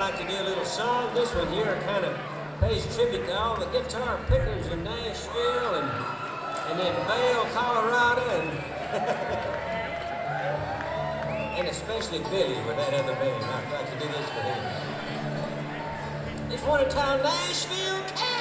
like to do a little song. This one here kind of pays tribute to all the guitar pickers in Nashville and in Vail, Colorado, and especially Billy with that other band. I'd like to do this for him. It's one of town Nashville, Tennessee.